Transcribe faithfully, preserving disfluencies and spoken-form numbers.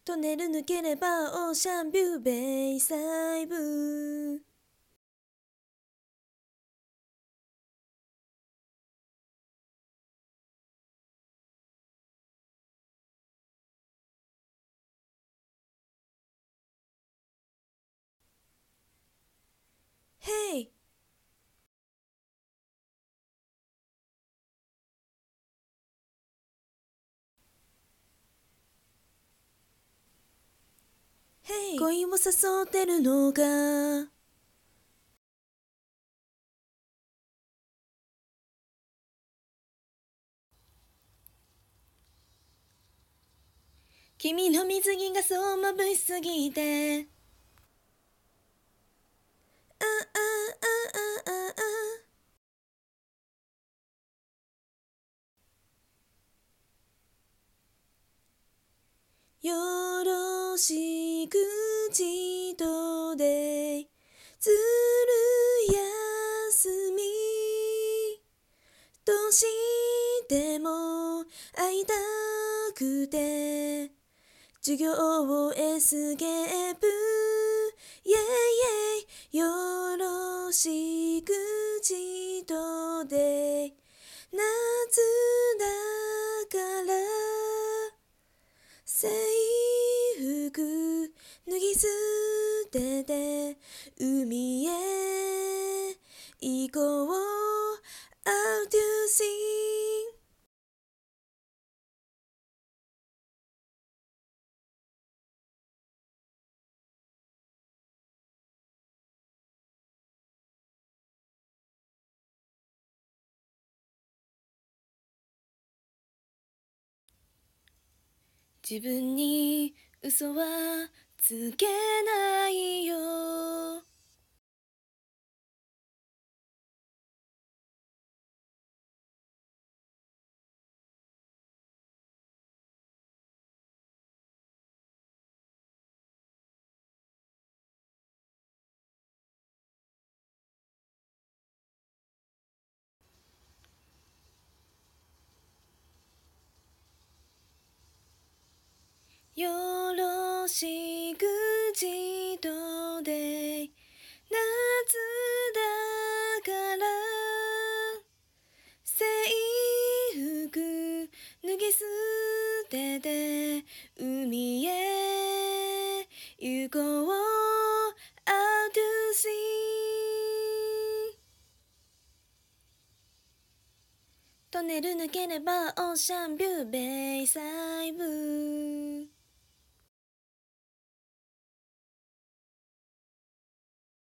トンネル抜ければオーシャンビューベイサイブ。ヘイヘイ恋を誘ってるのが君の水着がそう眩しすぎて、ああああああ、よろしくちとでずる休み、どうしても会いたくて授業をエスケープ、イェイイェイ、よろしくちとで夏だから制服脱ぎ捨てて海へ行こう Out to sea。 自分に嘘はつけないよ。よろしくちとで夏だから制服脱ぎ捨てて海へ行こう Out to sea。 トンネル抜ければオーシャンビューベイサイブ。